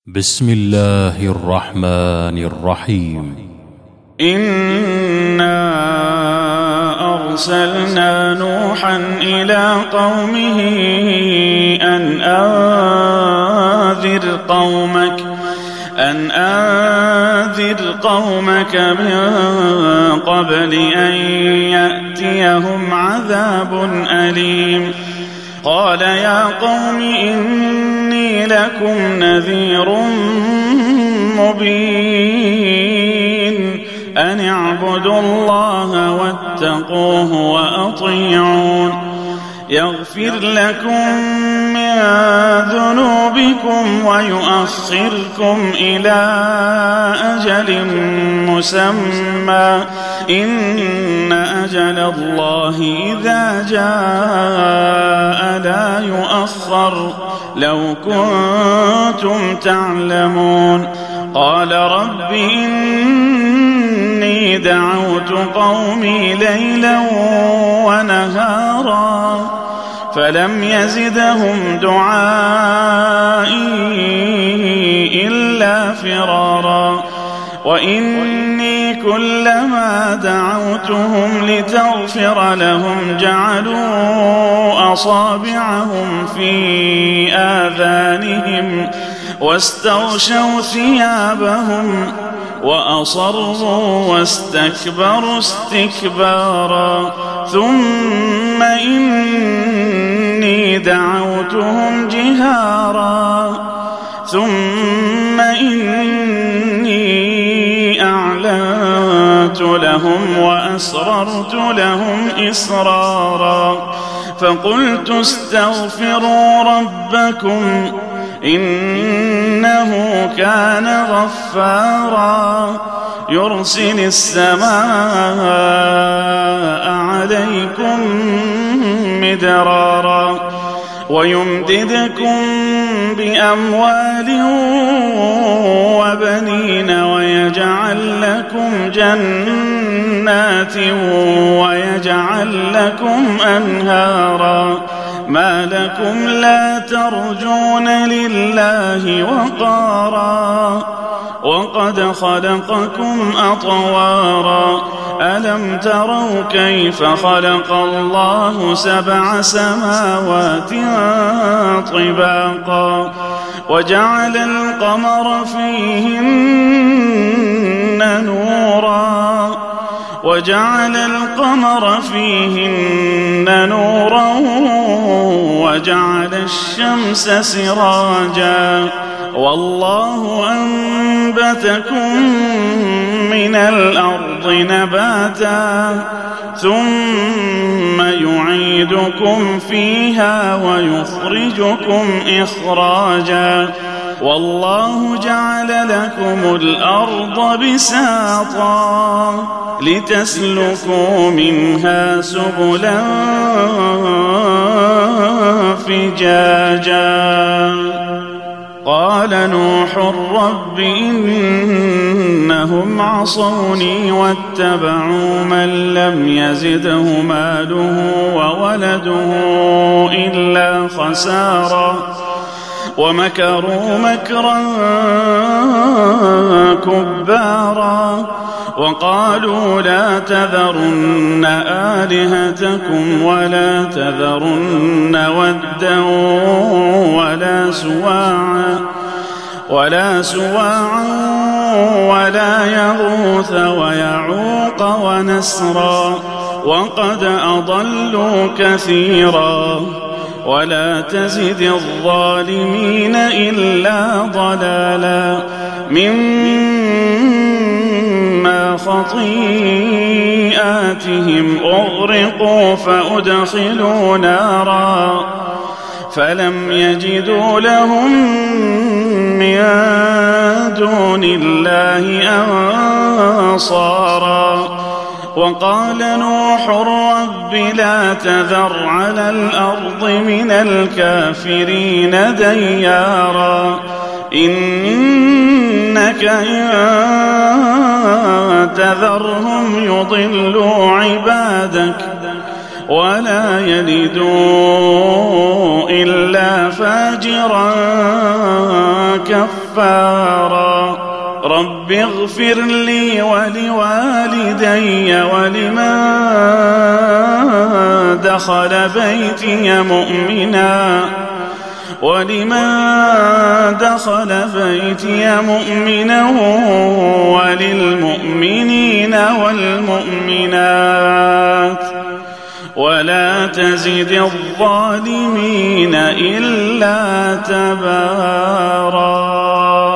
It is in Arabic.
بسم الله الرحمن الرحيم. إنا أرسلنا نوحا إلى قومه أن أنذر قومك من قبل أن يأتيهم عذاب أليم. قال يا قوم إني لكم نذير مبين أن اعبدوا الله واتقوه وأطيعون يغفر لكم من ذنوبكم ويؤخركم إلى أجل مسمى إن أجل الله إذا جاء لا يؤخر لو كنتم تعلمون. قال رب إني دعوت قومي ليلا ونهارا فلم يزدهم دعائي إلا فرارا وإني كلما دعوتهم لتغفر لهم جعلوا أصابعهم في آذانهم واستغشوا ثيابهم وأصروا واستكبروا استكبارا ثم إني دعوتهم جهارا ثم إني أعلنت لهم وأسررت لهم إسرارا فقلت استغفروا ربكم إنه كان غفارا يرسل السماء عليكم مدرارا ويمددكم بأموال وبنين ويجعل لكم جنات ويجعل لكم أنهارا ما لكم لا ترجون لله وقارا وقد خلقكم أطوارا ألم تروا كيف خلق الله 7 سماوات طباقا وجعل القمر فيهن نورا وجعل الشمس سراجا والله أنبتكم من الأرض نباتا ثم يعيدكم فيها ويخرجكم إخراجا والله جعل لكم الأرض بساطا لتسلكوا منها سبلا فجاجا. قال نوح رب إنهم عصوني واتبعوا من لم يزده ماله وولده إلا خسارا ومكروا مكرا كبارا وقالوا لا تذرن آلهتكم ولا تذرن ودا ولا سواعا ولا يغوث ويعوق ونسرا وقد أضلوا كثيرا ولا تزد الظالمين إلا ضلالا مما خطيئاتهم أغرقوا فأدخلوا نارا فلم يجدوا لهم من دون الله أنصارا وقال نوح رب لا تذر على الأرض من الكافرين ديارا إنك إن تذرهم يضلوا عبادك ولا يلدوا إلا فاجرا كفارا. غفارا رب اغفر لي ولوالدي ولمن دخل بيتي مؤمنا وللمؤمنين والمؤمنات ولا تزد الظالمين إلا تبارا.